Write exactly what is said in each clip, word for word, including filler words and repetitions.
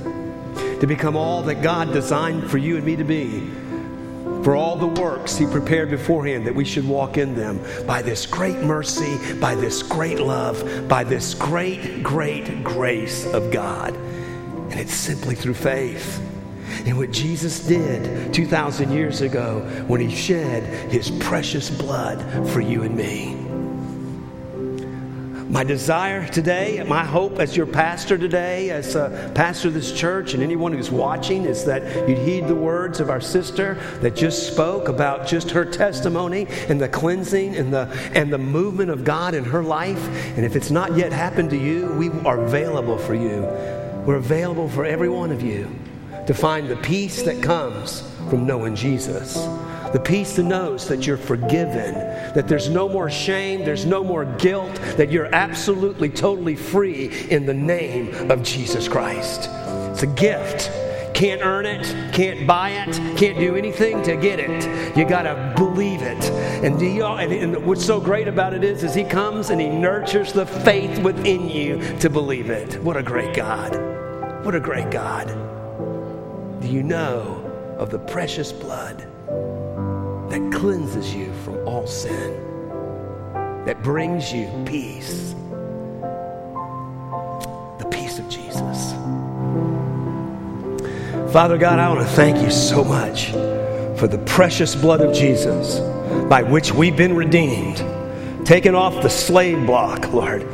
to become all that God designed for you and me to be, for all the works He prepared beforehand that we should walk in them, by this great mercy, by this great love, by this great, great grace of God. And it's simply through faith. And what Jesus did two thousand years ago when He shed His precious blood for you and me. My desire today, my hope as your pastor today, as a pastor of this church, and anyone who's watching, is that you'd heed the words of our sister that just spoke about just her testimony and the cleansing and the and the movement of God in her life. And if it's not yet happened to you, we are available for you. We're available for every one of you to find the peace that comes from knowing Jesus. The peace that knows that you're forgiven, that there's no more shame, there's no more guilt, that you're absolutely, totally free in the name of Jesus Christ. It's a gift. Can't earn it, can't buy it, can't do anything to get it. You got to believe it. And, do you, and, and what's so great about it is, is He comes and He nurtures the faith within you to believe it. What a great God. What a great God. Do you know of the precious blood that cleanses you from all sin, that brings you peace? The peace of Jesus. Father God, I want to thank You so much for the precious blood of Jesus by which we've been redeemed, taken off the slave block, Lord.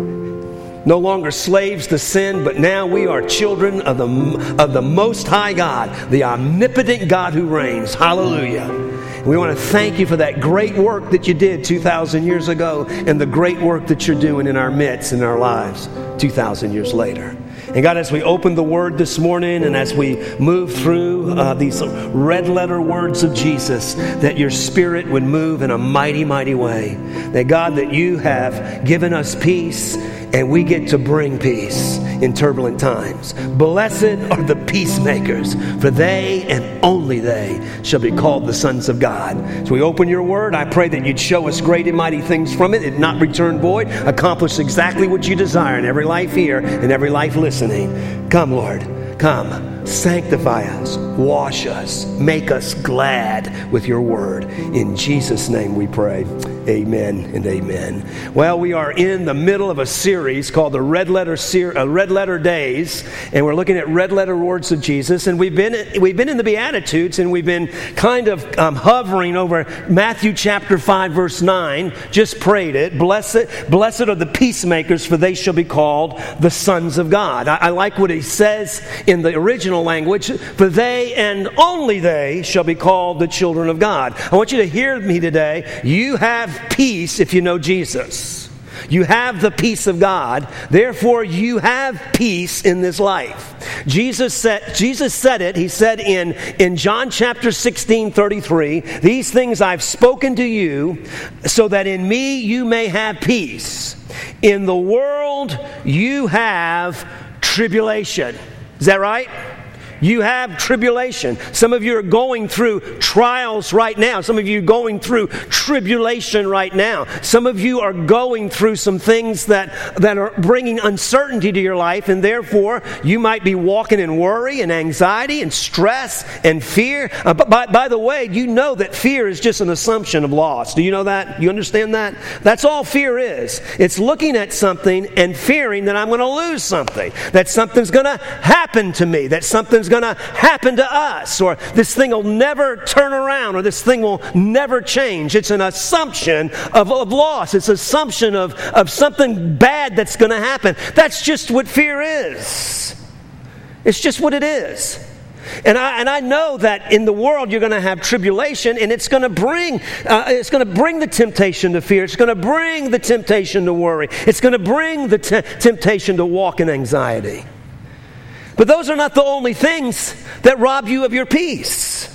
No longer slaves to sin, but now we are children of the, of the Most High God, the omnipotent God who reigns. Hallelujah. We want to thank You for that great work that You did two thousand years ago and the great work that You're doing in our midst, in our lives, two thousand years later. And God, as we open the Word this morning and as we move through uh, these red letter words of Jesus, that Your Spirit would move in a mighty, mighty way. That God, that You have given us peace, and we get to bring peace in turbulent times. Blessed are the peacemakers, for they and only they shall be called the sons of God. So we open Your Word. I pray that You'd show us great and mighty things from it, and not return void. Accomplish exactly what You desire in every life here and every life listening. Come, Lord. Come. Sanctify us, wash us, make us glad with Your Word. In Jesus' name we pray. Amen and amen. Well, we are in the middle of a series called the Red Letter Ser- uh, Red Letter Days, and we're looking at red letter words of Jesus. And we've been we've been in the Beatitudes, and we've been kind of um, hovering over Matthew chapter five, verse nine. Just prayed it. Blessed, blessed are the peacemakers, for they shall be called the sons of God. I, I like what he says in the original language, for they and only they shall be called the children of God. I want you to hear me today. You have peace if you know Jesus. You have the peace of God. Therefore, you have peace in this life. Jesus said, Jesus said it. He said in, in John chapter sixteen, thirty-three, these things I've spoken to you so that in me you may have peace. In the world you have tribulation. Is that right? You have tribulation. Some of you are going through trials right now. Some of you are going through tribulation right now. Some of you are going through some things that, that are bringing uncertainty to your life, and therefore you might be walking in worry and anxiety and stress and fear. Uh, but by, by the way, you know that fear is just an assumption of loss. Do you know that? You understand that? That's all fear is. It's looking at something and fearing that I'm going to lose something, that something's going to happen to me, that something's going to happen to us, or this thing will never turn around, or this thing will never change. It's an assumption of, of loss. It's an assumption of, of something bad that's going to happen. That's just what fear is. It's just what it is. And I and I know that in the world you're going to have tribulation, and it's going to bring uh, it's going to bring the temptation to fear. It's going to bring the temptation to worry. It's going to bring the te- temptation to walk in anxiety. But those are not the only things that rob you of your peace.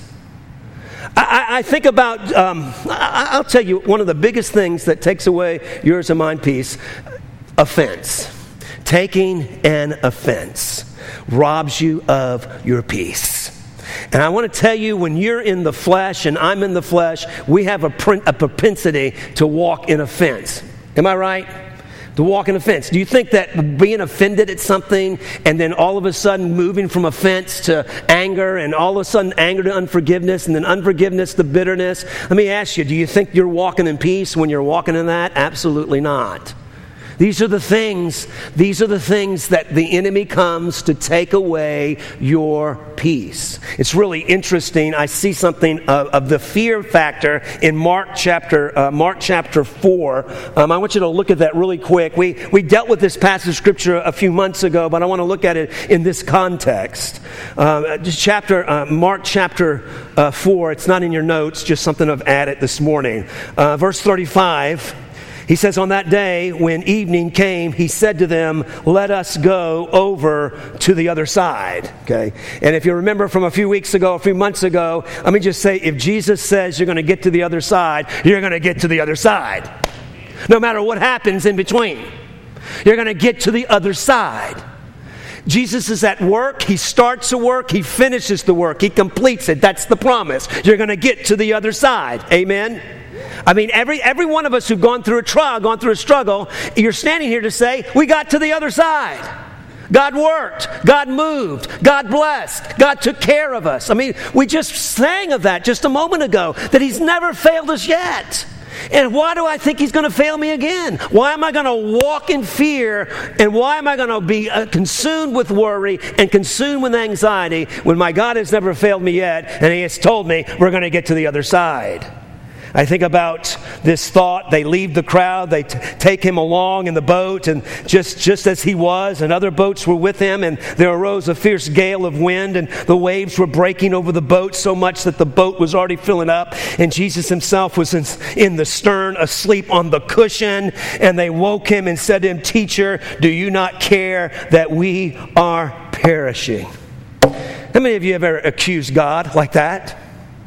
I, I think about, um, I, I'll tell you, one of the biggest things that takes away yours and mine peace, offense. Taking an offense robs you of your peace. And I want to tell you, when you're in the flesh and I'm in the flesh, we have a, pr- a propensity to walk in offense. Am I right? To walk in offense. Do you think that being offended at something and then all of a sudden moving from offense to anger and all of a sudden anger to unforgiveness and then unforgiveness to bitterness? Let me ask you, do you think you're walking in peace when you're walking in that? Absolutely not. These are the things, these are the things that the enemy comes to take away your peace. It's really interesting. I see something of, of the fear factor in Mark chapter uh, Mark chapter four. Um, I want you to look at that really quick. We we dealt with this passage of scripture a few months ago, but I want to look at it in this context. Uh, just chapter uh, Mark chapter uh, four. It's not in your notes. Just something I've added this morning. Uh, verse thirty-five. He says, on that day, when evening came, he said to them, let us go over to the other side. Okay. And if you remember from a few weeks ago, a few months ago, let me just say, if Jesus says you're going to get to the other side, you're going to get to the other side. No matter what happens in between, you're going to get to the other side. Jesus is at work. He starts a work. He finishes the work. He completes it. That's the promise. You're going to get to the other side. Amen. I mean, every every one of us who've gone through a trial, gone through a struggle, you're standing here to say, we got to the other side. God worked. God moved. God blessed. God took care of us. I mean, we just sang of that just a moment ago, that He's never failed us yet. And why do I think He's going to fail me again? Why am I going to walk in fear? And why am I going to be uh, consumed with worry and consumed with anxiety when my God has never failed me yet and He has told me we're going to get to the other side? I think about this thought. They leave the crowd. They t- take Him along in the boat, and just, just as He was, and other boats were with Him, and there arose a fierce gale of wind, and the waves were breaking over the boat so much that the boat was already filling up, and Jesus Himself was in, in the stern, asleep on the cushion, and they woke Him and said to Him, Teacher, do you not care that we are perishing? How many of you have ever accused God like that?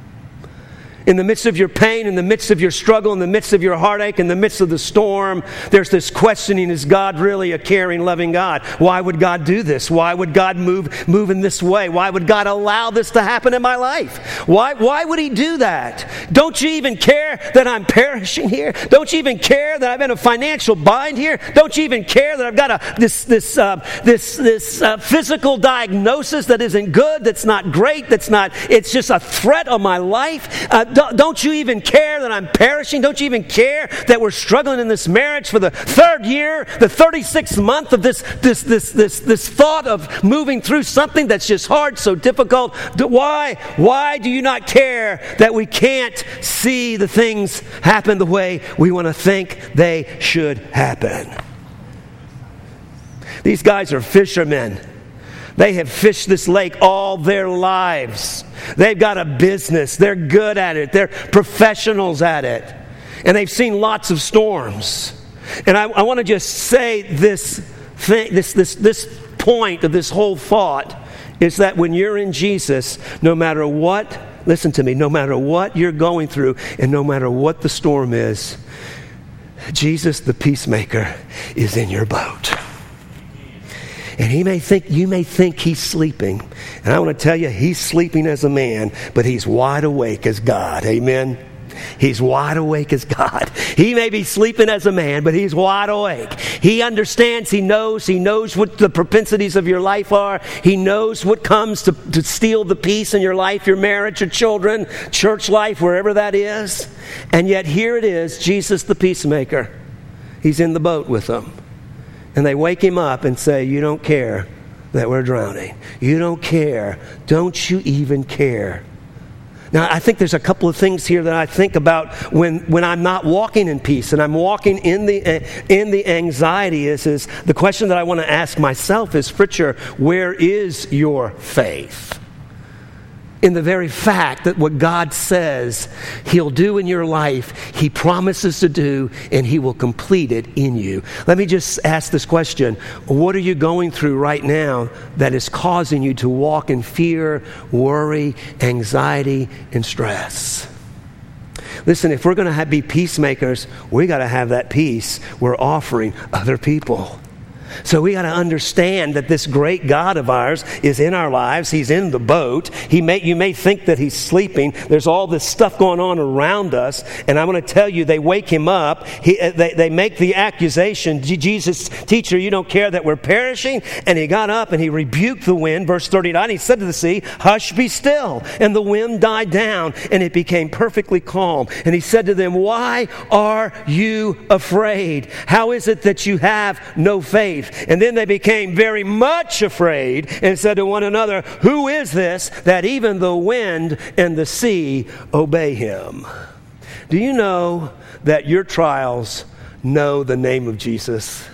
In the midst of your pain, in the midst of your struggle, in the midst of your heartache, in the midst of the storm, there's this questioning, is God really a caring, loving God? Why would God do this? Why would God move move in this way? Why would God allow this to happen in my life? Why, why would He do that? Don't you even care that I'm perishing here? Don't you even care that I'm in a financial bind here? Don't you even care that I've got a this this uh, this this uh, physical diagnosis that isn't good, that's not great, that's not, it's just a threat on my life? Uh, Don't you even care that I'm perishing? Don't you even care that we're struggling in this marriage for the third year, the thirty-sixth month of this this this this this thought of moving through something that's just hard, so difficult? Why? Why do you not care that we can't see the things happen the way we want to think they should happen? These guys are fishermen. They have fished this lake all their lives. They've got a business. They're good at it. They're professionals at it. And they've seen lots of storms. And I, I want to just say this thing, this, this, this point of this whole thought is that when you're in Jesus, no matter what, listen to me, no matter what you're going through and no matter what the storm is, Jesus, the peacemaker, is in your boat. And he may think, you may think He's sleeping. And I want to tell you, He's sleeping as a man, but He's wide awake as God. Amen? He's wide awake as God. He may be sleeping as a man, but He's wide awake. He understands, He knows, He knows what the propensities of your life are. He knows what comes to, to steal the peace in your life, your marriage, your children, church life, wherever that is. And yet here it is, Jesus the peacemaker. He's in the boat with them. And they wake Him up and say, you don't care that we're drowning. You don't care. Don't you even care? Now, I think there's a couple of things here that I think about when, when I'm not walking in peace and I'm walking in the in the anxiety is, is the question that I want to ask myself is, Fritcher, where is your faith? In the very fact that what God says He'll do in your life, He promises to do, and He will complete it in you. Let me just ask this question. What are you going through right now that is causing you to walk in fear, worry, anxiety, and stress? Listen, if we're going to be peacemakers, we got to have that peace we're offering other people. So we got to understand that this great God of ours is in our lives. He's in the boat. He may, you may think that he's sleeping. There's all this stuff going on around us. And I want to tell you, they wake him up. He, they, they make the accusation, Jesus, teacher, you don't care that we're perishing? And he got up and he rebuked the wind. Verse thirty-nine, he said to the sea, hush, be still. And the wind died down and it became perfectly calm. And he said to them, why are you afraid? How is it that you have no faith? And then they became very much afraid and said to one another, who is this that even the wind and the sea obey him? Do you know that your trials know the name of Jesus?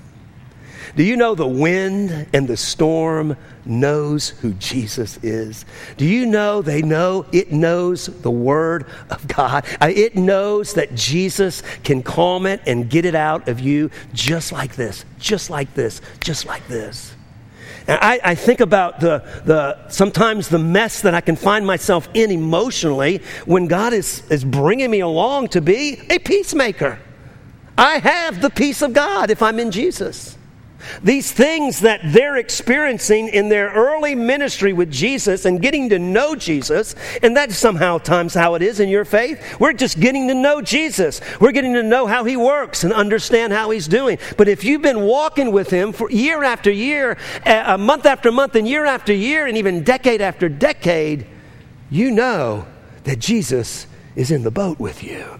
Do you know the wind and the storm knows who Jesus is? Do you know they know it knows the Word of God? It knows that Jesus can calm it and get it out of you just like this, just like this, just like this. And I, I think about the, the sometimes the mess that I can find myself in emotionally when God is, is bringing me along to be a peacemaker. I have the peace of God if I'm in Jesus. These things that they're experiencing in their early ministry with Jesus and getting to know Jesus, and that's somehow times how it is in your faith. We're just getting to know Jesus. We're getting to know how he works and understand how he's doing. But if you've been walking with him for year after year, a month after month, and year after year, and even decade after decade, you know that Jesus is in the boat with you.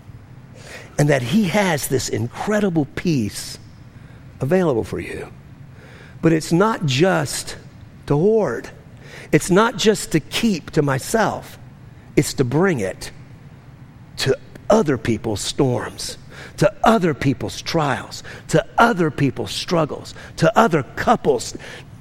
And that he has this incredible peace available for you. But it's not just to hoard. It's not just to keep to myself. It's to bring it to other people's storms, to other people's trials, to other people's struggles, to other couples'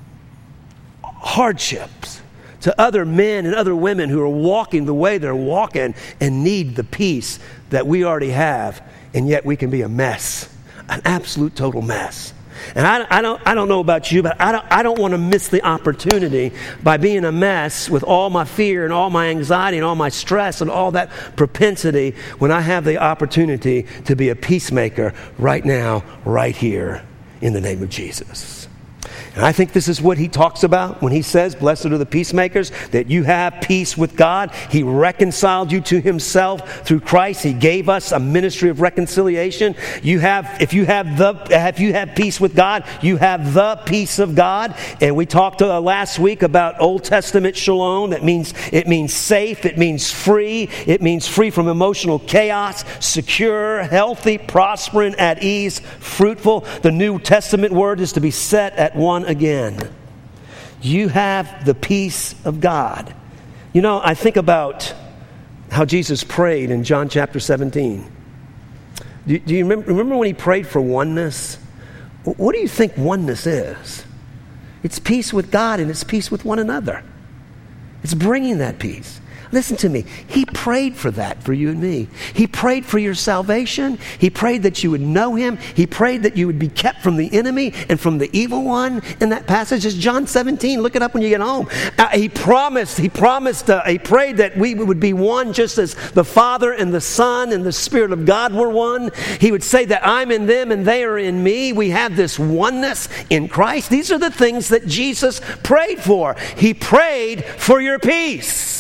hardships, to other men and other women who are walking the way they're walking and need the peace that we already have, and yet we can be a mess. An absolute total mess. And I, I don't I don't know about you, but I don't, I don't want to miss the opportunity by being a mess with all my fear and all my anxiety and all my stress and all that propensity when I have the opportunity to be a peacemaker right now, right here, in the name of Jesus. And I think this is what he talks about when he says, blessed are the peacemakers, that you have peace with God. He reconciled you to himself through Christ. He gave us a ministry of reconciliation. You have, if you have the, if you have peace with God, you have the peace of God. And we talked uh, last week about Old Testament shalom. That means, it means safe. It means free. It means free from emotional chaos, secure, healthy, prospering, at ease, fruitful. The New Testament word is to be set at one again. You have the peace of God. You know, I think about how Jesus prayed in John chapter seventeen. Do, do you remember, remember when he prayed for oneness? What do you think oneness is? It's peace with God and it's peace with one another. It's bringing that peace. Listen to me. He prayed for that for you and me. He prayed for your salvation. He prayed that you would know him. He prayed that you would be kept from the enemy and from the evil one. In that passage is John seventeen. Look it up when you get home. Uh, he promised, he promised, uh, he prayed that we would be one just as the Father and the Son and the Spirit of God were one. He would say that I'm in them and they are in me. We have this oneness in Christ. These are the things that Jesus prayed for. He prayed for your peace.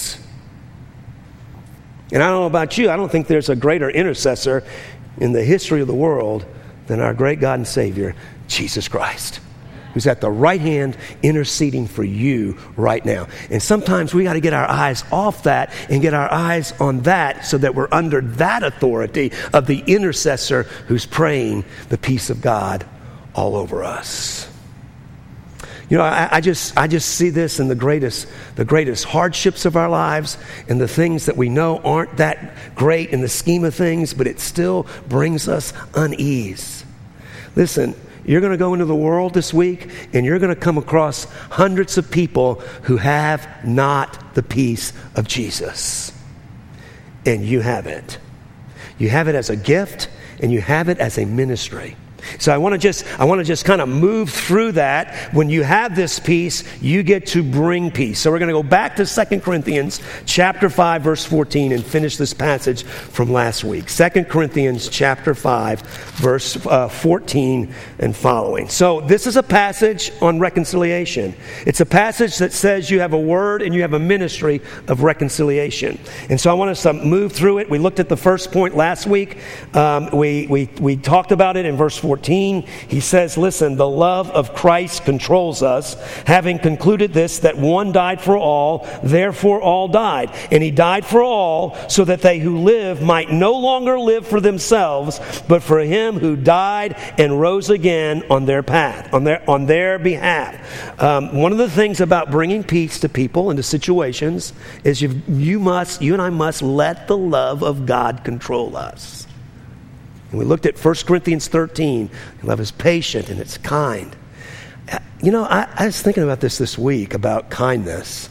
And I don't know about you, I don't think there's a greater intercessor in the history of the world than our great God and Savior, Jesus Christ, who's at the right hand interceding for you right now. And sometimes we got to get our eyes off that and get our eyes on that so that we're under that authority of the intercessor who's praying the peace of God all over us. You know, I, I just I just see this in the greatest the greatest hardships of our lives and the things that we know aren't that great in the scheme of things, but it still brings us unease. Listen, you're going to go into the world this week and you're going to come across hundreds of people who have not the peace of Jesus. And you have it. You have it as a gift and you have it as a ministry. So I want to just I want to just kind of move through that. When you have this peace, you get to bring peace. So we're going to go back to Second Corinthians chapter five, verse fourteen, and finish this passage from last week. Second Corinthians chapter five, verse uh, fourteen and following. So this is a passage on reconciliation. It's a passage that says you have a word and you have a ministry of reconciliation. And so I want us to move through it. We looked at the first point last week. Um, we we we talked about it in verse fourteen. He says, listen, the love of Christ controls us, having concluded this, that one died for all, therefore all died. And he died for all, so that they who live might no longer live for themselves, but for him who died and rose again on their path, on their on their behalf. Um, one of the things about bringing peace to people and to situations is you you must, you and I must let the love of God control us. And we looked at First Corinthians thirteen. Love is patient and it's kind. You know, I, I was thinking about this this week, about kindness.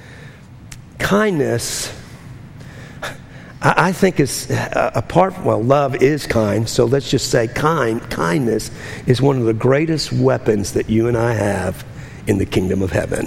Kindness, I, I think is a, a part, well, love is kind, so let's just say kind. Kindness is one of the greatest weapons that you and I have in the kingdom of heaven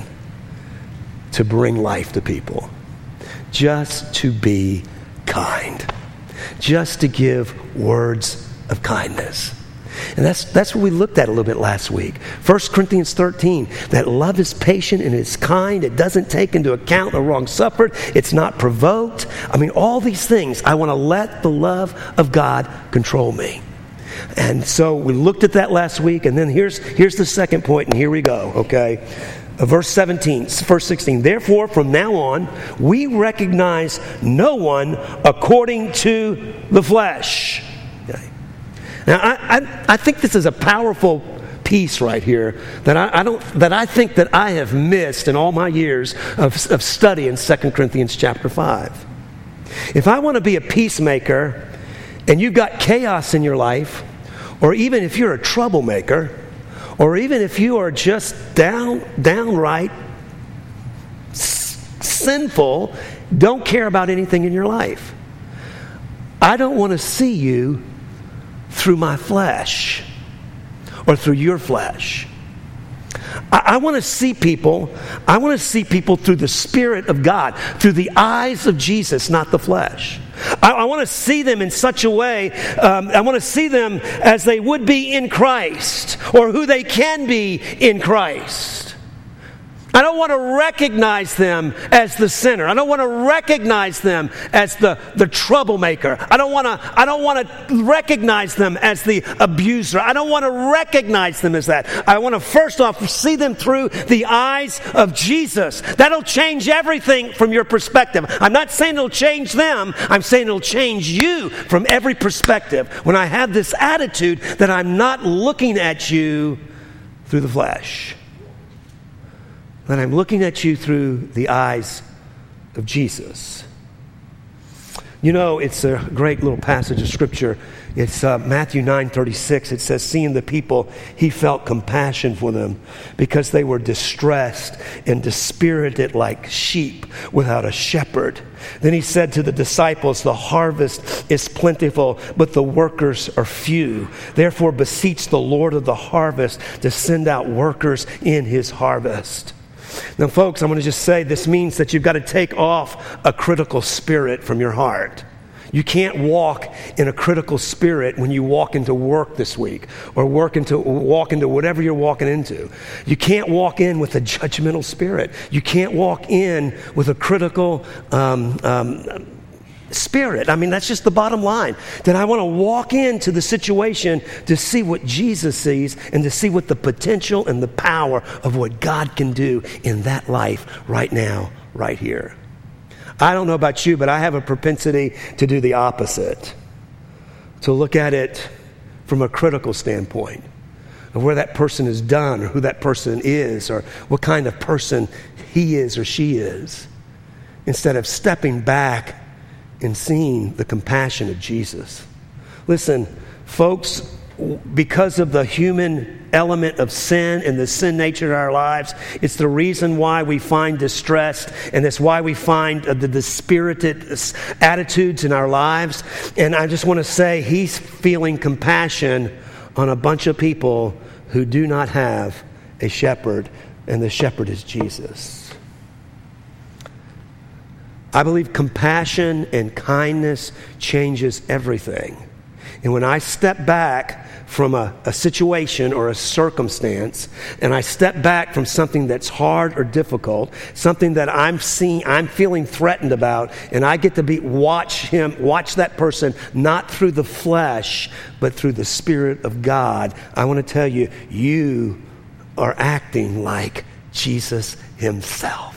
to bring life to people. Just to be kind. Just to give words of kindness. And that's that's what we looked at a little bit last week. First Corinthians thirteen, that love is patient and it's kind. It doesn't take into account the wrong suffered. It's not provoked. I mean, all these things. I want to let the love of God control me. And so we looked at that last week. And then here's here's the second point, and here we go, okay? Verse seventeen, verse sixteen. Therefore, from now on, we recognize no one according to the flesh. Okay. Now, I, I, I think this is a powerful piece right here that I, I don't that I think that I have missed in all my years of, of study in Second Corinthians chapter five. If I want to be a peacemaker, and you've got chaos in your life, or even if you're a troublemaker, or even if you are just down, downright s- sinful, don't care about anything in your life, I don't want to see you through my flesh or through your flesh. I, I want to see people, I want to see people through the Spirit of God, through the eyes of Jesus, not the flesh. I, I want to see them in such a way, um, I want to see them as they would be in Christ, or who they can be in Christ. I don't want to recognize them as the sinner. I don't want to recognize them as the, the troublemaker. I don't want to I don't want to recognize them as the abuser. I don't want to recognize them as that. I want to first off see them through the eyes of Jesus. That'll change everything from your perspective. I'm not saying it'll change them. I'm saying it'll change you from every perspective. When I have this attitude that I'm not looking at you through the flesh, that I'm looking at you through the eyes of Jesus. You know, it's a great little passage of Scripture. It's uh, Matthew nine thirty-six. It says, seeing the people, he felt compassion for them because they were distressed and dispirited like sheep without a shepherd. Then he said to the disciples, the harvest is plentiful, but the workers are few. Therefore beseech the Lord of the harvest to send out workers in his harvest. Now, folks, I'm going to just say this means that you've got to take off a critical spirit from your heart. You can't walk in a critical spirit when you walk into work this week, or work into, walk into whatever you're walking into. You can't walk in with a judgmental spirit. You can't walk in with a critical um, um, spirit. I mean, that's just the bottom line. That I want to walk into the situation to see what Jesus sees and to see what the potential and the power of what God can do in that life right now, right here. I don't know about you, but I have a propensity to do the opposite. To look at it from a critical standpoint of where that person is done, or who that person is, or what kind of person he is or she is, instead of stepping back and seeing the compassion of Jesus. Listen, folks, because of the human element of sin and the sin nature in our lives, it's the reason why we find distressed, and it's why we find uh, the dispirited attitudes in our lives. And I just want to say, he's feeling compassion on a bunch of people who do not have a shepherd, and the shepherd is Jesus. I believe compassion and kindness changes everything. And when I step back from a, a situation or a circumstance, and I step back from something that's hard or difficult, something that I'm seeing, I'm feeling threatened about, and I get to be watch him, watch that person, not through the flesh, but through the Spirit of God, I want to tell you, you are acting like Jesus himself.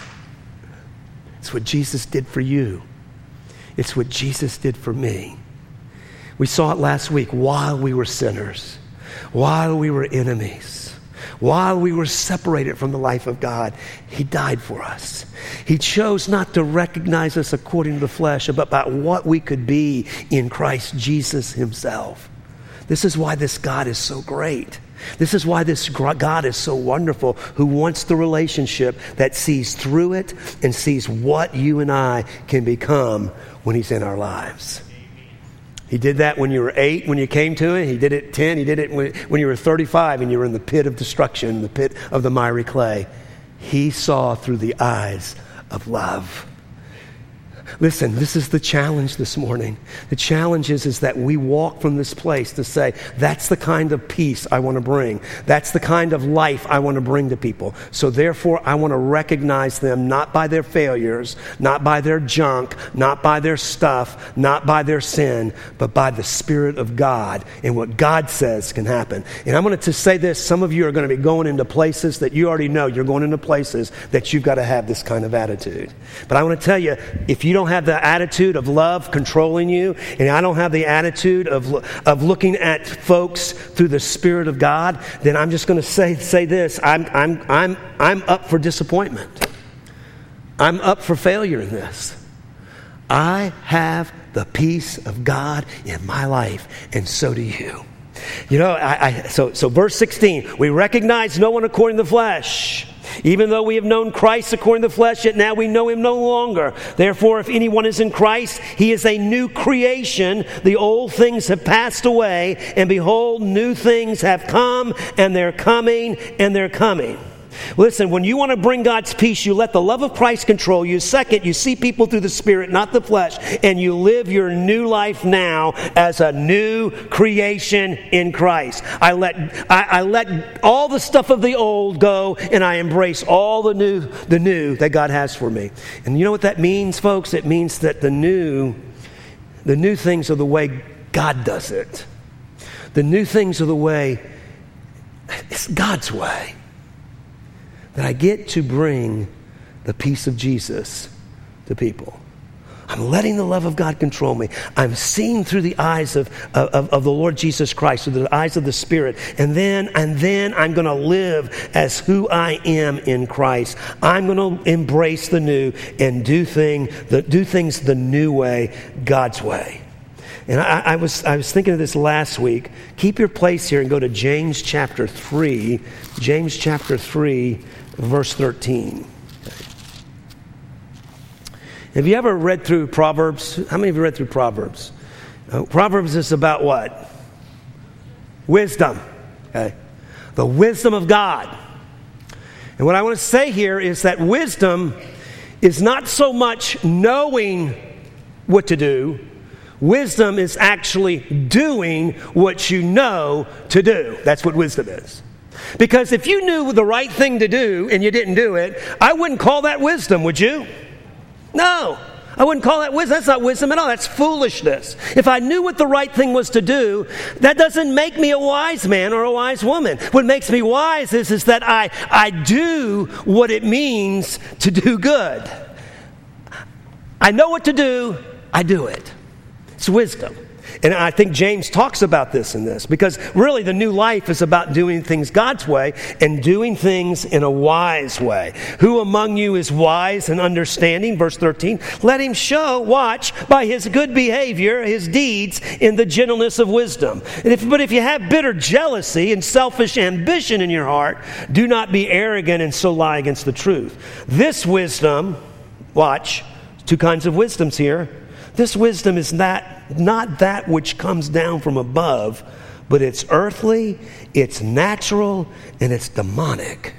It's what Jesus did for you. It's what Jesus did for me. We saw it last week. While we were sinners, while we were enemies, while we were separated from the life of God, he died for us. He chose not to recognize us according to the flesh, but about what we could be in Christ Jesus himself. This is why this God is so great. This is why this God is so wonderful, who wants the relationship that sees through it and sees what you and I can become when he's in our lives. He did that when you were eight, when you came to it. He did it at ten. He did it when, when you were thirty-five and you were in the pit of destruction, the pit of the miry clay. He saw through the eyes of love. Listen, this is the challenge this morning. The challenge is, is that we walk from this place to say, that's the kind of peace I want to bring. That's the kind of life I want to bring to people. So therefore, I want to recognize them not by their failures, not by their junk, not by their stuff, not by their sin, but by the Spirit of God and what God says can happen. And I'm going to say this, some of you are going to be going into places that you already know. You're going into places that you've got to have this kind of attitude. But I want to tell you, if you don't have the attitude of love controlling you, and I don't have the attitude of of looking at folks through the Spirit of God, then I'm just going to say say this: I'm I'm I'm I'm up for disappointment. I'm up for failure in this. I have the peace of God in my life, and so do you. You know, I, I so so verse sixteen, we recognize no one according to the flesh. Even though we have known Christ according to the flesh, yet now we know him no longer. Therefore, if anyone is in Christ, he is a new creation. The old things have passed away, and behold, new things have come, and they're coming, and they're coming. Listen, when you want to bring God's peace, you let the love of Christ control you. Second, you see people through the Spirit, not the flesh, and you live your new life now as a new creation in Christ. I let I, I let all the stuff of the old go, and I embrace all the new, the new that God has for me. And you know what that means, folks? It means that the new, the new things are the way God does it. The new things are the way, it's God's way. That I get to bring the peace of Jesus to people. I'm letting the love of God control me. I'm seeing through the eyes of, of, of the Lord Jesus Christ, through the eyes of the Spirit. And then, and then I'm going to live as who I am in Christ. I'm going to embrace the new and do, thing, the, do things the new way, God's way. And I, I was I was thinking of this last week. Keep your place here and go to James chapter three. James chapter three, verse thirteen. Have you ever read through Proverbs? How many of you read through Proverbs? Uh, Proverbs is about what? Wisdom. Okay? The wisdom of God. And what I want to say here is that wisdom is not so much knowing what to do. Wisdom is actually doing what you know to do. That's what wisdom is. Because if you knew the right thing to do and you didn't do it, I wouldn't call that wisdom, would you? No, I wouldn't call that wisdom. That's not wisdom at all. That's foolishness. If I knew what the right thing was to do, that doesn't make me a wise man or a wise woman. What makes me wise is, is that I, I do what it means to do good. I know what to do, I do it. It's wisdom. And I think James talks about this in this, because really the new life is about doing things God's way and doing things in a wise way. Who among you is wise and understanding? Verse thirteen, let him show, watch, by his good behavior, his deeds in the gentleness of wisdom. And if, but if you have bitter jealousy and selfish ambition in your heart, do not be arrogant and so lie against the truth. This wisdom, watch, two kinds of wisdoms here. This wisdom is not, not that which comes down from above, but it's earthly, it's natural, and it's demonic.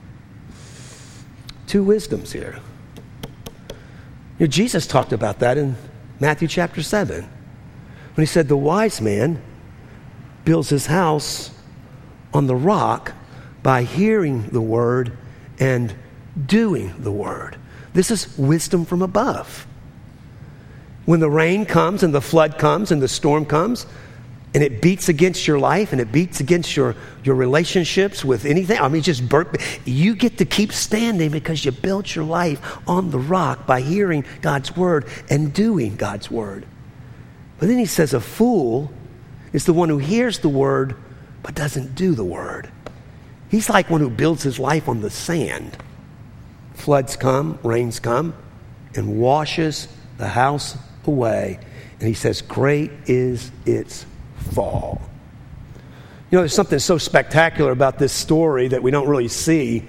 Two wisdoms here. You know, Jesus talked about that in Matthew chapter seven, when he said the wise man builds his house on the rock by hearing the word and doing the word. This is wisdom from above. When the rain comes and the flood comes and the storm comes and it beats against your life and it beats against your, your relationships with anything, I mean, just burp, you get to keep standing because you built your life on the rock by hearing God's word and doing God's word. But then he says a fool is the one who hears the word but doesn't do the word. He's like one who builds his life on the sand. Floods come, rains come, and washes the house away. And he says, great is its fall. You know, there's something so spectacular about this story that we don't really see.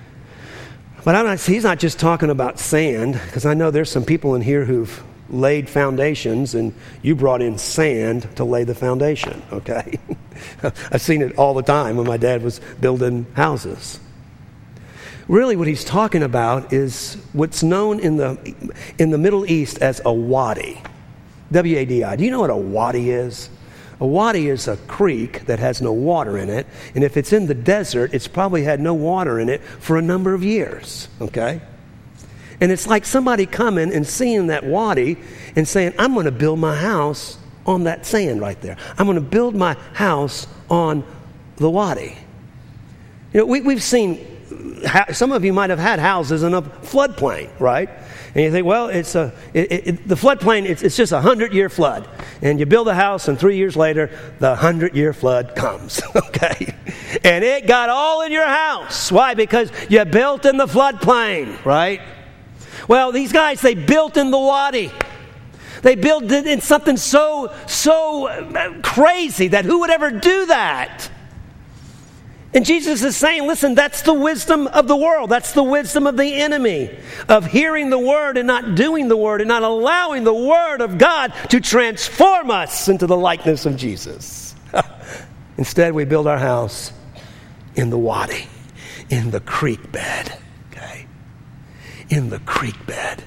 But I'm not, he's not just talking about sand, because I know there's some people in here who've laid foundations, and you brought in sand to lay the foundation, okay? I've seen it all the time when my dad was building houses. Really what he's talking about is what's known in the in the Middle East as a wadi. W A D I. Do you know what a wadi is? A wadi is a creek that has no water in it, and if it's in the desert, it's probably had no water in it for a number of years, okay? And it's like somebody coming and seeing that wadi and saying, I'm going to build my house on that sand right there. I'm going to build my house on the wadi. You know, we, we've seen, some of you might have had houses in a floodplain, right? And you think, well, it's a it, it, the floodplain, it's, it's just a hundred-year flood. And you build a house, and three years later, the hundred-year flood comes, okay? And it got all in your house. Why? Because you built in the floodplain, right? Well, these guys, they built in the wadi. They built it in something so, so crazy that who would ever do that? And Jesus is saying, listen, that's the wisdom of the world. That's the wisdom of the enemy, of hearing the word and not doing the word and not allowing the word of God to transform us into the likeness of Jesus. Instead, we build our house in the wadi, in the creek bed, okay? In the creek bed.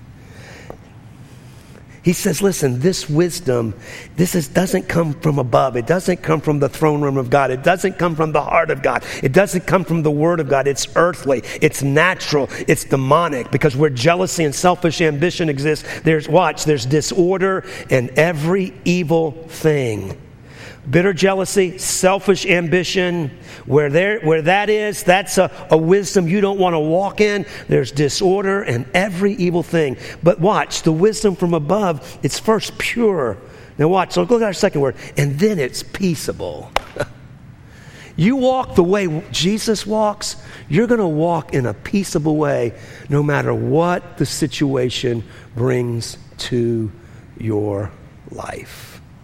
He says, listen, this wisdom, this is, doesn't come from above. It doesn't come from the throne room of God. It doesn't come from the heart of God. It doesn't come from the word of God. It's earthly. It's natural. It's demonic, because where jealousy and selfish ambition exists, there's, watch, there's disorder and every evil thing. Bitter jealousy, selfish ambition, where there, where that is, that's a, a wisdom you don't want to walk in. There's disorder and every evil thing. But watch, the wisdom from above, it's first pure. Now watch, so look at our second word. And then it's peaceable. You walk the way Jesus walks, you're going to walk in a peaceable way no matter what the situation brings to your life.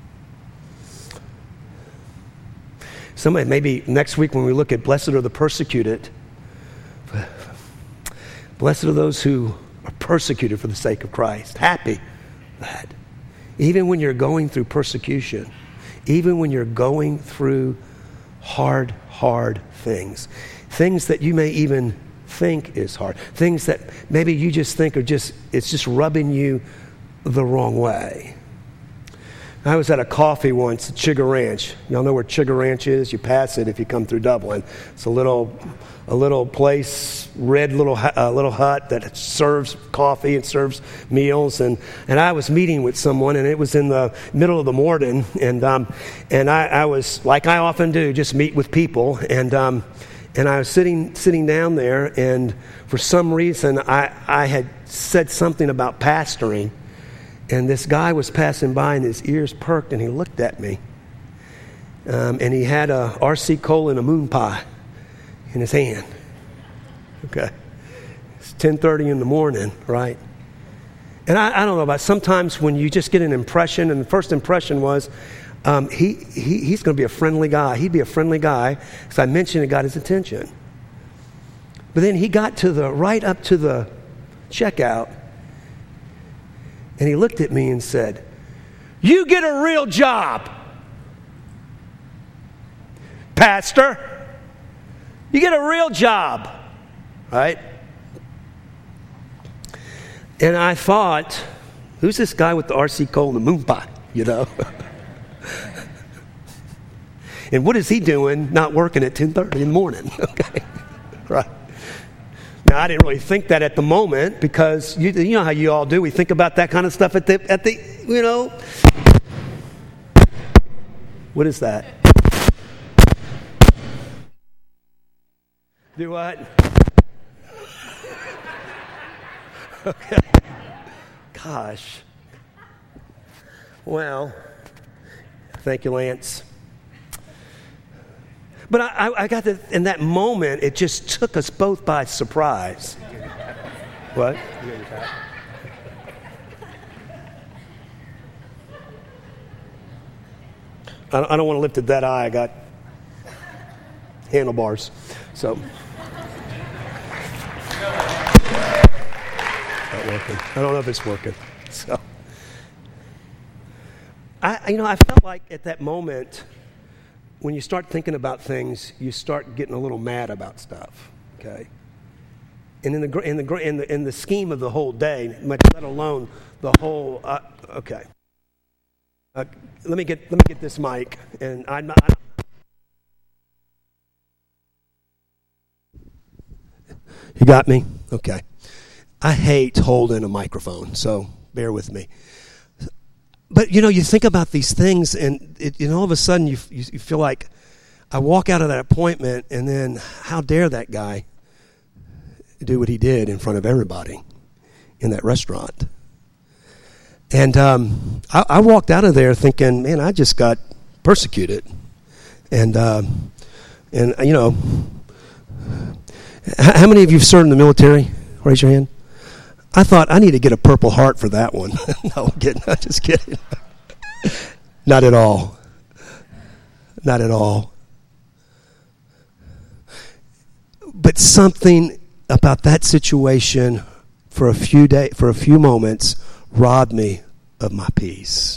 Somebody, maybe next week when we look at blessed are the persecuted, blessed are those who are persecuted for the sake of Christ. Happy that even when you're going through persecution, even when you're going through hard, hard things, things that you may even think is hard, things that maybe you just think are just, it's just rubbing you the wrong way. I was at a coffee once at Chigga Ranch. Y'all know where Chigga Ranch is? You pass it if you come through Dublin. It's a little, a little place, red little uh, little hut that serves coffee and serves meals. And, and I was meeting with someone, and it was in the middle of the morning. And um, and I, I was, like I often do, just meet with people. And um, and I was sitting sitting down there, and for some reason I I had said something about pastoring. And this guy was passing by, and his ears perked, and he looked at me. Um, and he had a R C Cola and a moon pie in his hand. Okay. It's ten thirty in the morning, right? And I, I don't know about sometimes when you just get an impression, and the first impression was, um, he, he he's going to be a friendly guy. He'd be a friendly guy, because I mentioned it got his attention. But then he got to the, right up to the checkout, and he looked at me and said, "You get a real job." pastor. You get a real job, right? And I thought, who's this guy with the R C Cole and the moon pie, you know? And what is he doing not working at ten thirty in the morning? Okay, right. Now, I didn't really think that at the moment because you, you know how you all do. We think about that kind of stuff at the, at the, you know. What is that? Do what? Okay. Gosh. Well, thank you, Lance. But I, I got to, in that moment, it just took us both by surprise. What? I don't, I don't want to lift it that high. I got handlebars. So. Not working. I don't know if it's working. So. I, you know, I felt like at that moment, when you start thinking about things, you start getting a little mad about stuff, okay? And in the in the in the in the scheme of the whole day, much let alone the whole. Uh, okay. Uh, let me get let me get this mic, and I'm. I'm you got me? Okay. I hate holding a microphone, so bear with me. But, you know, you think about these things, and, it, and all of a sudden you, you you feel like, I walk out of that appointment, and then how dare that guy do what he did in front of everybody in that restaurant? And um, I, I walked out of there thinking, man, I just got persecuted. And, uh, and you know, how many of you have served in the military? Raise your hand. I thought, I need to get a Purple Heart for that one. No, I'm kidding. I'm just kidding. Not at all. Not at all. But something about that situation for a few day, for a few moments robbed me of my peace.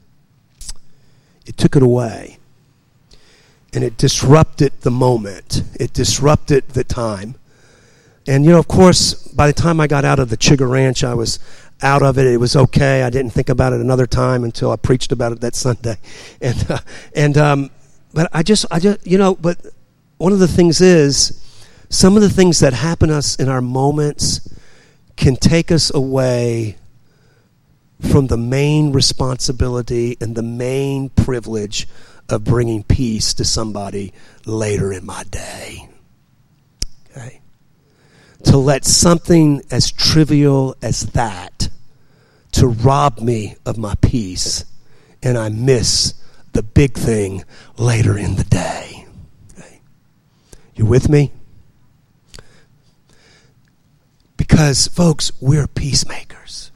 It took it away. And it disrupted the moment. It disrupted the time. And, you know, of course, by the time I got out of the Chigga Ranch, I was out of it. It was okay. I didn't think about it another time until I preached about it that Sunday. And, uh, and um, but I just, I just, you know, but one of the things is, some of the things that happen to us in our moments can take us away from the main responsibility and the main privilege of bringing peace to somebody later in my day. Okay? To let something as trivial as that to rob me of my peace, and I miss the big thing later in the day. Okay. You with me? Because, folks, we're peacemakers.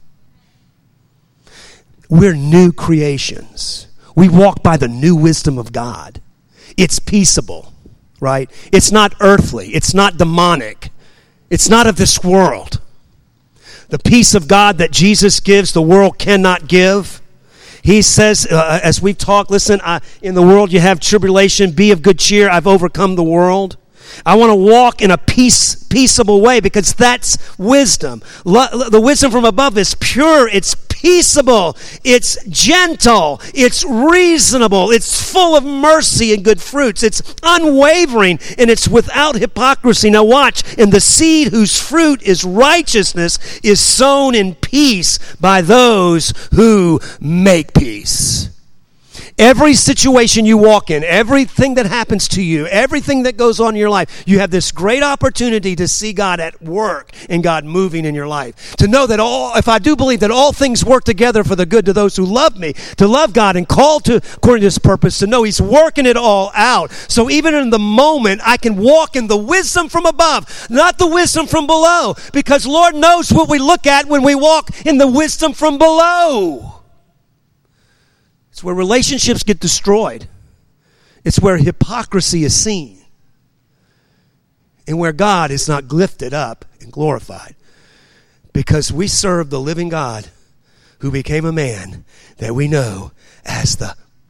We're new creations. We walk by the new wisdom of God. It's peaceable, right? It's not earthly. It's not demonic. It's not of this world. The peace of God that Jesus gives, the world cannot give. He says, uh, as we've talked, listen, I, in the world you have tribulation. Be of good cheer. I've overcome the world. I want to walk in a peace, peaceable way because that's wisdom. Lo- the wisdom from above is pure. It's peaceable. It's gentle. It's reasonable. It's full of mercy and good fruits. It's unwavering, and it's without hypocrisy. Now watch. And the seed whose fruit is righteousness is sown in peace by those who make peace. Every situation you walk in, everything that happens to you, everything that goes on in your life, you have this great opportunity to see God at work and God moving in your life. To know that all, if I do believe that all things work together for the good to those who love me, to love God and call to according to His purpose, to know He's working it all out. So even in the moment, I can walk in the wisdom from above, not the wisdom from below, because Lord knows what we look at when we walk in the wisdom from below. It's where relationships get destroyed. It's where hypocrisy is seen. And where God is not lifted up and glorified. Because we serve the living God who became a man that we know as the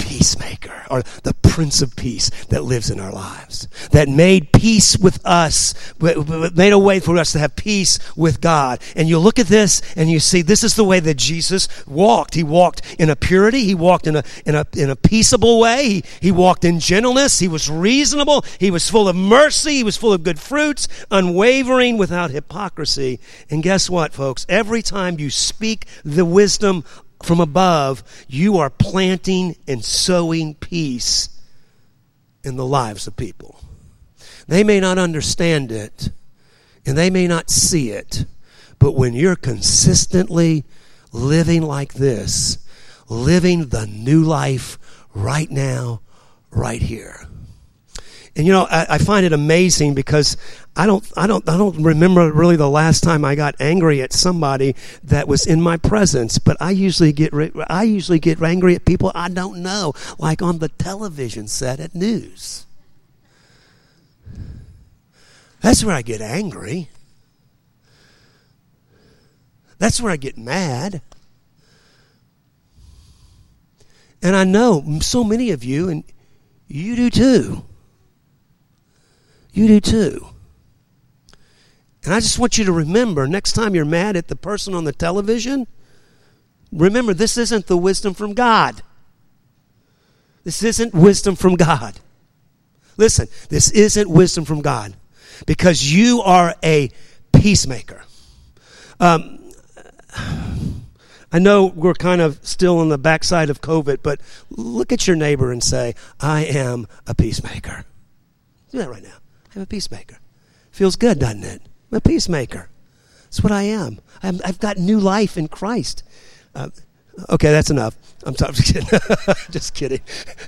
peacemaker, or the Prince of Peace that lives in our lives, that made peace with us, made a way for us to have peace with God. And you look at this and you see this is the way that Jesus walked. He walked in a purity. He walked in a in a in a peaceable way. He, he walked in gentleness. He was reasonable. He was full of mercy. He was full of good fruits, unwavering, without hypocrisy. And guess what, folks? Every time you speak the wisdom from above, you are planting and sowing peace in the lives of people. They may not understand it, and they may not see it, but when you're consistently living like this, living the new life right now, right here. And you know, I, I find it amazing because I don't, I don't, I don't remember really the last time I got angry at somebody that was in my presence. But I usually get, I usually get angry at people I don't know, like on the television set at news. That's where I get angry. That's where I get mad. And I know so many of you, and you do too. You do too. And I just want you to remember, next time you're mad at the person on the television, remember this isn't the wisdom from God. This isn't wisdom from God. Listen, this isn't wisdom from God because you are a peacemaker. Um, I know we're kind of still on the backside of COVID, but look at your neighbor and say, I am a peacemaker. Do that right now. I'm a peacemaker. Feels good, doesn't it? I'm a peacemaker. That's what I am. I'm, I've got new life in Christ. Uh, okay, that's enough. I'm t- just kidding. Just kidding.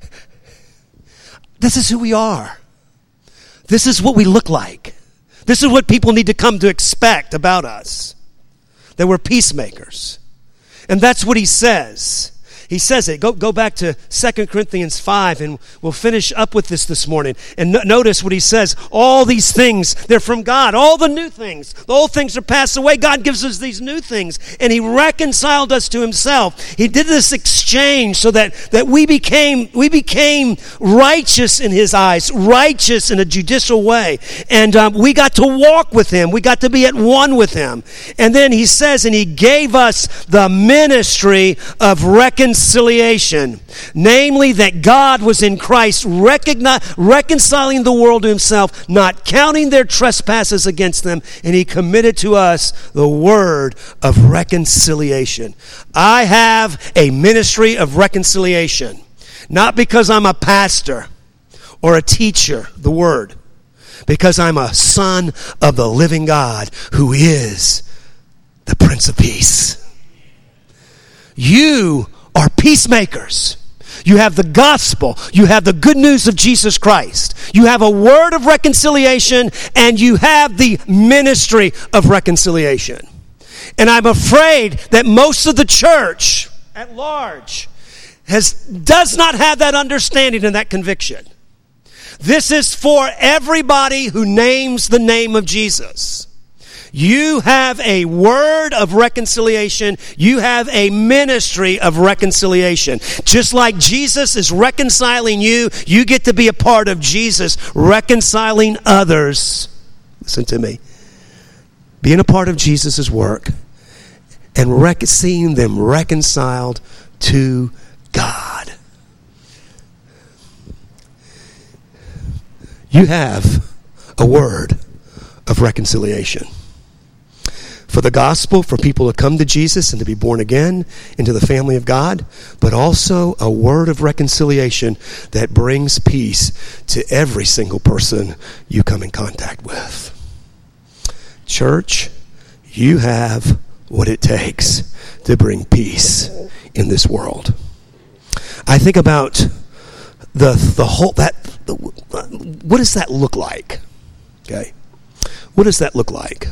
This is who we are. This is what we look like. This is what people need to come to expect about us. That we're peacemakers. And that's what he says. He says it. Go, go back to Second Corinthians five, and we'll finish up with this this morning. And no, notice what he says. All these things, they're from God. All the new things. The old things are passed away. God gives us these new things. And he reconciled us to himself. He did this exchange so that, that we became we became righteous in his eyes, righteous in a judicial way. And um, we got to walk with him. We got to be at one with him. And then he says, and he gave us the ministry of reconciliation. Reconciliation, namely that God was in Christ recogni- reconciling the world to himself, not counting their trespasses against them, and he committed to us the word of reconciliation. I have a ministry of reconciliation, not because I'm a pastor or a teacher, the word, because I'm a son of the living God who is the Prince of Peace. You are peacemakers. You have the gospel. You have the good news of Jesus Christ. You have a word of reconciliation, and you have the ministry of reconciliation. And I'm afraid that most of the church at large has does not have that understanding and that conviction. This is for everybody who names the name of Jesus. You have a word of reconciliation. You have a ministry of reconciliation. Just like Jesus is reconciling you, you get to be a part of Jesus reconciling others. Listen to me. Being a part of Jesus' work and rec- seeing them reconciled to God. You have a word of reconciliation. For the gospel, for people to come to Jesus and to be born again into the family of God, but also a word of reconciliation that brings peace to every single person you come in contact with. Church, you have what it takes to bring peace in this world. I think about the the whole that the, what does that look like? Okay, what does that look like?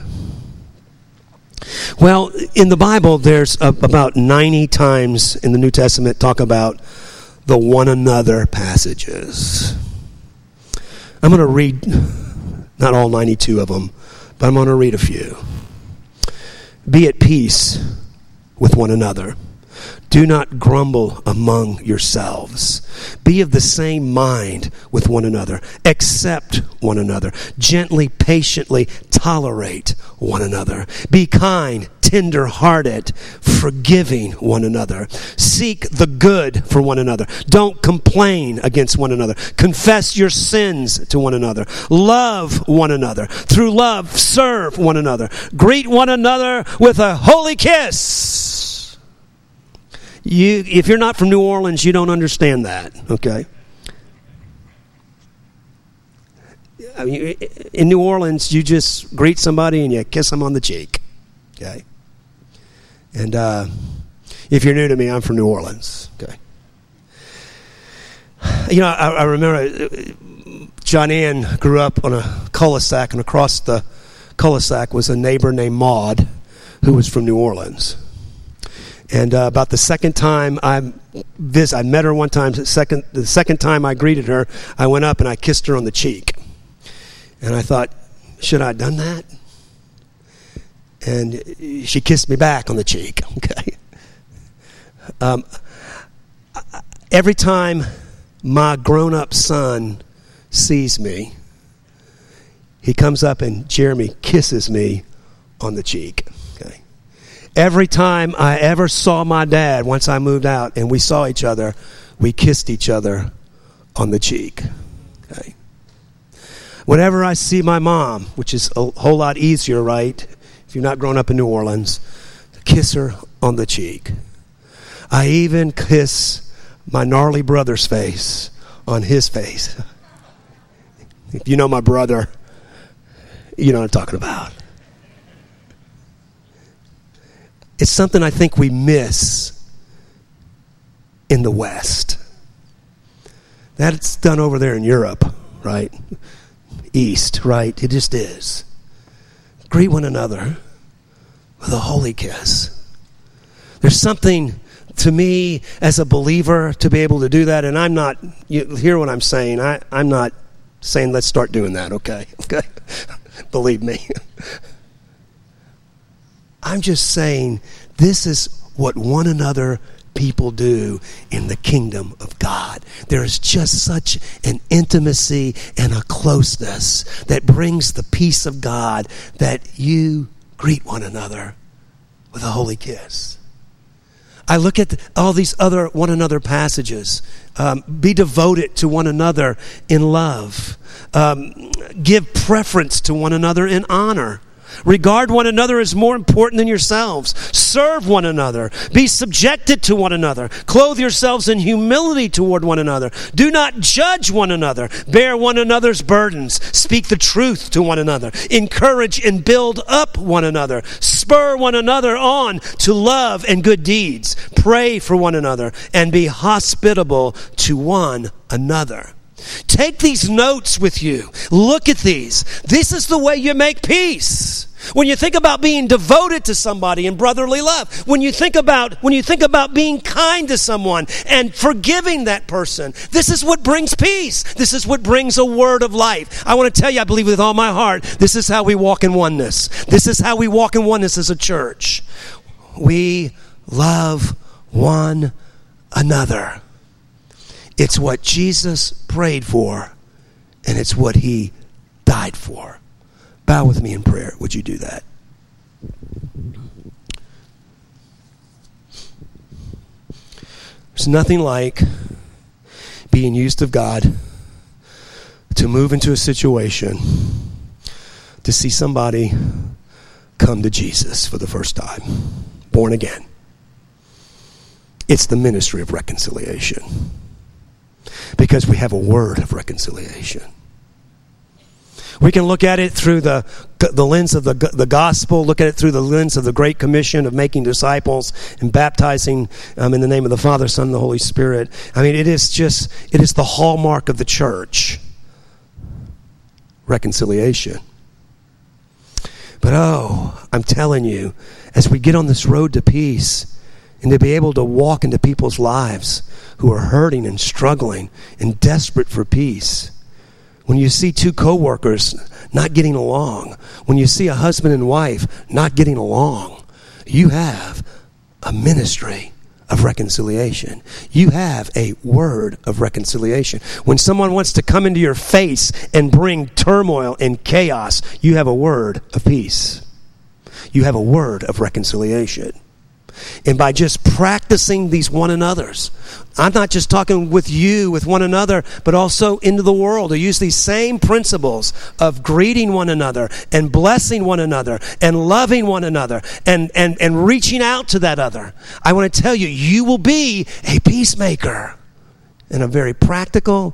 Well, in the Bible, there's a, about ninety times in the New Testament talk about the one another passages. I'm going to read, not all ninety-two of them, but I'm going to read a few. Be at peace with one another. Do not grumble among yourselves. Be of the same mind with one another. Accept one another. Gently, patiently tolerate one another. Be kind, tender-hearted, forgiving one another. Seek the good for one another. Don't complain against one another. Confess your sins to one another. Love one another. Through love, serve one another. Greet one another with a holy kiss. You, if you're not from New Orleans, you don't understand that, okay? I mean, in New Orleans, you just greet somebody and you kiss them on the cheek, okay? And uh, if you're new to me, I'm from New Orleans, okay? You know, I, I remember John Ann grew up on a cul-de-sac, and across the cul-de-sac was a neighbor named Maud who was from New Orleans. And uh, about the second time I vis- I met her one time, the second, the second time I greeted her, I went up and I kissed her on the cheek. And I thought, should I have done that? And she kissed me back on the cheek, okay? Um, every time my grown-up son sees me, he comes up and Jeremy kisses me on the cheek. Every time I ever saw my dad, once I moved out and we saw each other, we kissed each other on the cheek. Okay. Whenever I see my mom, which is a whole lot easier, right? If you've not grown up in New Orleans, kiss her on the cheek. I even kiss my gnarly brother's face on his face. If you know my brother, you know what I'm talking about. It's something I think we miss in the West. That's done over there in Europe, right? East, right? It just is. Greet one another with a holy kiss. There's something to me as a believer to be able to do that, and I'm not, you hear what I'm saying, I, I'm not saying let's start doing that, okay? Okay? Believe me. I'm just saying this is what one another people do in the kingdom of God. There is just such an intimacy and a closeness that brings the peace of God that you greet one another with a holy kiss. I look at all these other one another passages. Um, be devoted to one another in love. Um, give preference to one another in honor. Regard one another as more important than yourselves. Serve one another. Be subjected to one another. Clothe yourselves in humility toward one another. Do not judge one another. Bear one another's burdens. Speak the truth to one another. Encourage and build up one another. Spur one another on to love and good deeds. Pray for one another and be hospitable to one another. Take these notes with you. Look at these. This is the way you make peace. When you think about being devoted to somebody in brotherly love, when you think about when you think about being kind to someone and forgiving that person, this is what brings peace. This is what brings a word of life. I want to tell you, I believe with all my heart, this is how we walk in oneness. This is how we walk in oneness as a church. We love one another. It's what Jesus prayed for, and it's what he died for. Bow with me in prayer. Would you do that? There's nothing like being used of God to move into a situation to see somebody come to Jesus for the first time, born again. It's the ministry of reconciliation. Because we have a word of reconciliation. We can look at it through the the lens of the the gospel, look at it through the lens of the Great Commission of making disciples and baptizing um, in the name of the Father, Son, and the Holy Spirit. I mean, it is just, it is the hallmark of the church. Reconciliation. But oh, I'm telling you, as we get on this road to peace, and to be able to walk into people's lives who are hurting and struggling and desperate for peace. When you see two coworkers not getting along, when you see a husband and wife not getting along, you have a ministry of reconciliation. You have a word of reconciliation. When someone wants to come into your face and bring turmoil and chaos, you have a word of peace. You have a word of reconciliation. And by just practicing these one another's, I'm not just talking with you, with one another, but also into the world, to use these same principles of greeting one another and blessing one another and loving one another and, and, and reaching out to that other. I want to tell you, you will be a peacemaker in a very practical,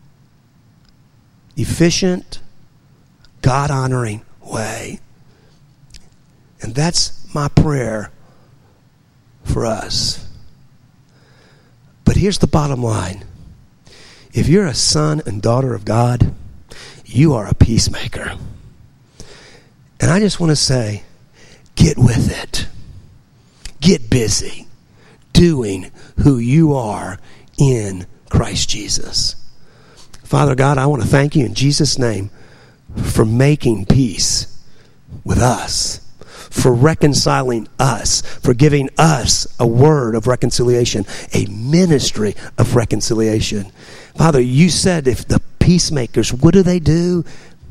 efficient, God-honoring way. And that's my prayer for us. But here's the bottom line. If you're a son and daughter of God, you are a peacemaker. And I just want to say, get with it. Get busy doing who you are in Christ Jesus. Father God, I want to thank you in Jesus' name for making peace with us, for reconciling us, for giving us a word of reconciliation, a ministry of reconciliation. Father, you said if the peacemakers, what do they do?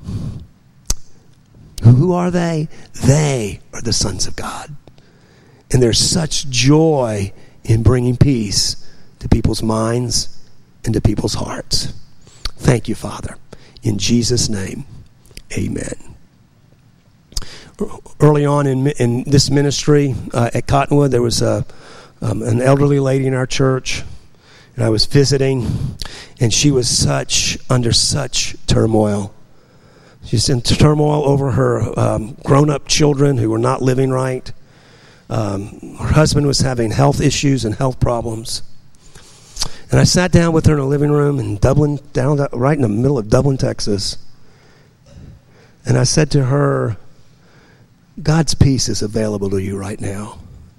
Who are they? They are the sons of God. And there's such joy in bringing peace to people's minds and to people's hearts. Thank you, Father. In Jesus' name, amen. Early on in in this ministry uh, at Cottonwood, there was a um, an elderly lady in our church, and I was visiting, and she was such under such turmoil. She's in turmoil over her um, grown-up children who were not living right. Um, her husband was having health issues and health problems, and I sat down with her in a living room in Dublin, down right in the middle of Dublin, Texas, and I said to her, God's peace is available to you right now.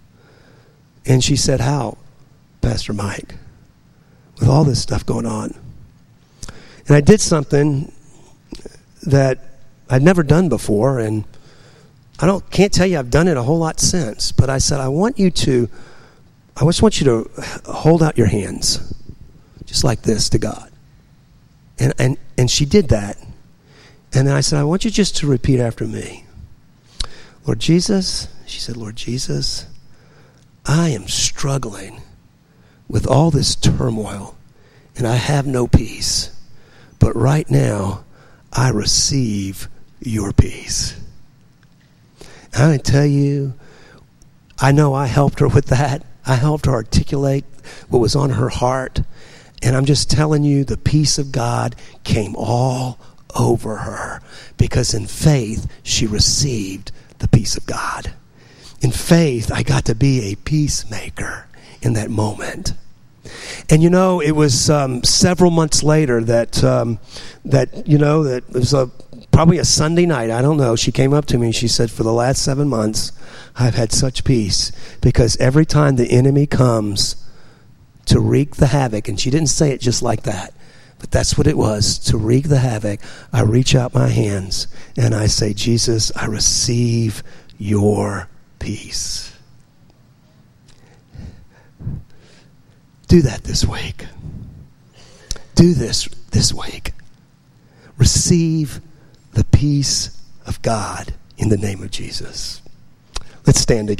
And she said, how, Pastor Mike? With all this stuff going on. And I did something that I'd never done before, and I don't can't tell you I've done it a whole lot since, but I said, I want you to, I just want you to hold out your hands, just like this, to God. And and and she did that. And then I said, I want you just to repeat after me. Lord Jesus, she said, Lord Jesus, I am struggling with all this turmoil, and I have no peace. But right now, I receive your peace. And I'm going to tell you, I know I helped her with that. I helped her articulate what was on her heart. And I'm just telling you, the peace of God came all over her, because in faith, she received the peace of God. In faith, I got to be a peacemaker in that moment. And you know, it was um, several months later that um, that you know that it was a probably a Sunday night. I don't know. She came up to me and she said, "For the last seven months, I've had such peace, because every time the enemy comes to wreak the havoc," and she didn't say it just like that, but that's what it was, to wreak the havoc, I reach out my hands and I say, Jesus, I receive your peace. Do that this week. Do this this week. Receive the peace of God in the name of Jesus. Let's stand together.